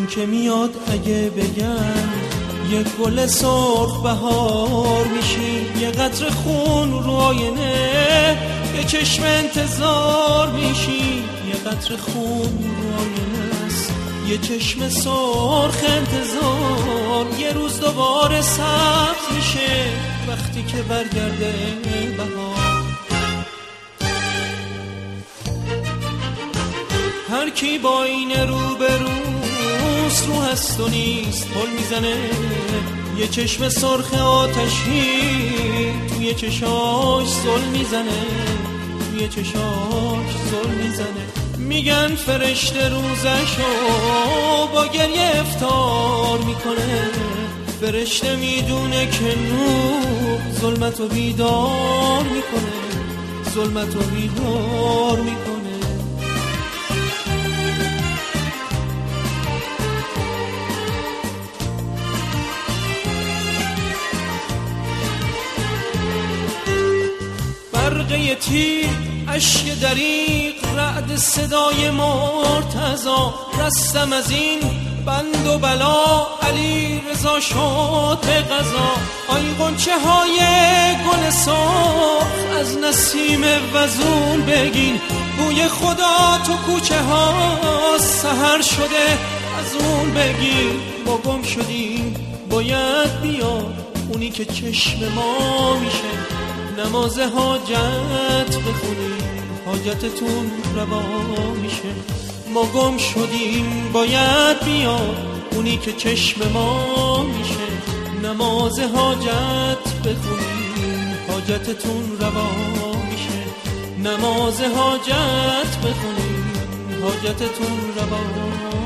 که میاد اگه بگم یک گل سرخ بهار میشی، یه قطره خون رو آینه یه چشم انتظار میشی، یه قطره خون رو آینه است یه چشم سرخ انتظار. یه روز دوباره سبز میشه وقتی که برگرده بهار. هر کی با این رو به روست رو هست و نیست پل میزنه، یه چشم سرخ آتشی توی چشاش زل میزنه، توی چشاش زل میزنه. میگن فرشته روزشو با گریه افطار میکنه، فرشته میدونه که نور ظلمتو بیدار میکنه، ظلمتو بیدار میکنه. برقه تیر اشک دریق رعد صدای مرتضا، رستم از این بند و بلا علی رضا شد به قضا. آی غنچه های گل سرخ از نسیم وزون بگین، بوی خدا تو کوچه ها سحر شده از اون بگین. ما گم شدیم باید بیاد اونی که چشم ما میشه، نماز حاجت بخونیم حاجتتون روا میشه. ما گم شدیم باید بیاد اونی که چشم ما میشه، نماز حاجت بخونیم حاجتتون روا میشه، نماز حاجت بخونیم حاجتتون روا